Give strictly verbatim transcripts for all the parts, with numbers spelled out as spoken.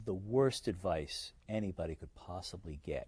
The worst advice anybody could possibly get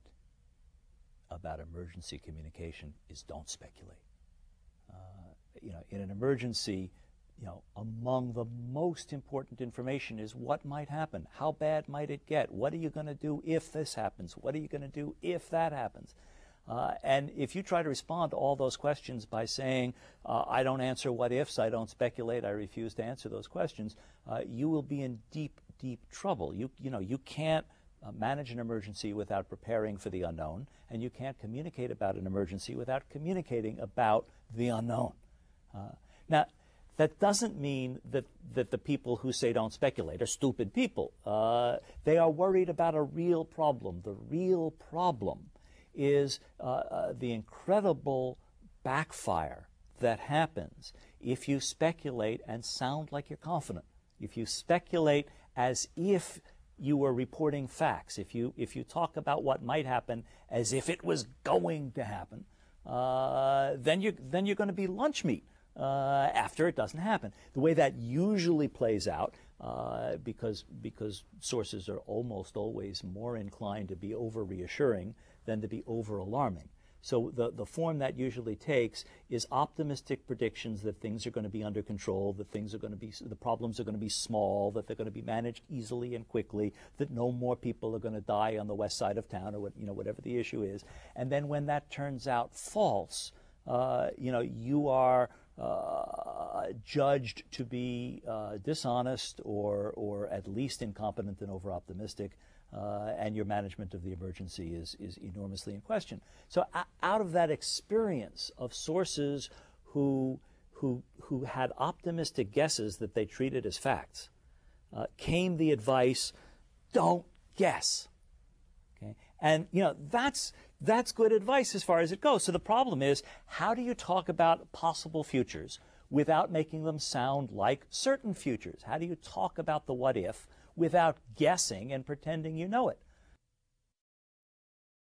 about emergency communication is don't speculate. Uh, you know, in an emergency, you know, among the most important information is what might happen. How bad might it get? What are you going to do if this happens? What are you going to do if that happens? Uh, and if you try to respond to all those questions by saying, uh, I don't answer what ifs, I don't speculate, I refuse to answer those questions, uh, you will be in deep, deep trouble. You, you know, you can't uh, manage an emergency without preparing for the unknown, and you can't communicate about an emergency without communicating about the unknown. Uh, now, that doesn't mean that, that the people who say don't speculate are stupid people. Uh, they are worried about a real problem. The real problem is uh, uh, the incredible backfire that happens if you speculate and sound like you're confident. If you speculate as if you were reporting facts, if you, if you talk about what might happen as if it was going to happen, uh, then, you're, then you're going to be lunch meat uh, after it doesn't happen. The way that usually plays out, uh, because, because sources are almost always more inclined to be over-reassuring than to be over-alarming. So the, the form that usually takes is optimistic predictions that things are going to be under control, that things are going to be, the problems are going to be small, that they're going to be managed easily and quickly, that no more people are going to die on the west side of town, or what, you know, whatever the issue is. And then when that turns out false, uh, you know, you are uh, judged to be uh, dishonest or, or at least incompetent and over-optimistic. Uh, and your management of the emergency is, is enormously in question. So uh, out of that experience of sources who, who, who had optimistic guesses that they treated as facts, uh, came the advice, don't guess. Okay? And, you know, that's, that's good advice as far as it goes. So the problem is, how do you talk about possible futures without making them sound like certain futures? How do you talk about the what if without guessing and pretending you know it?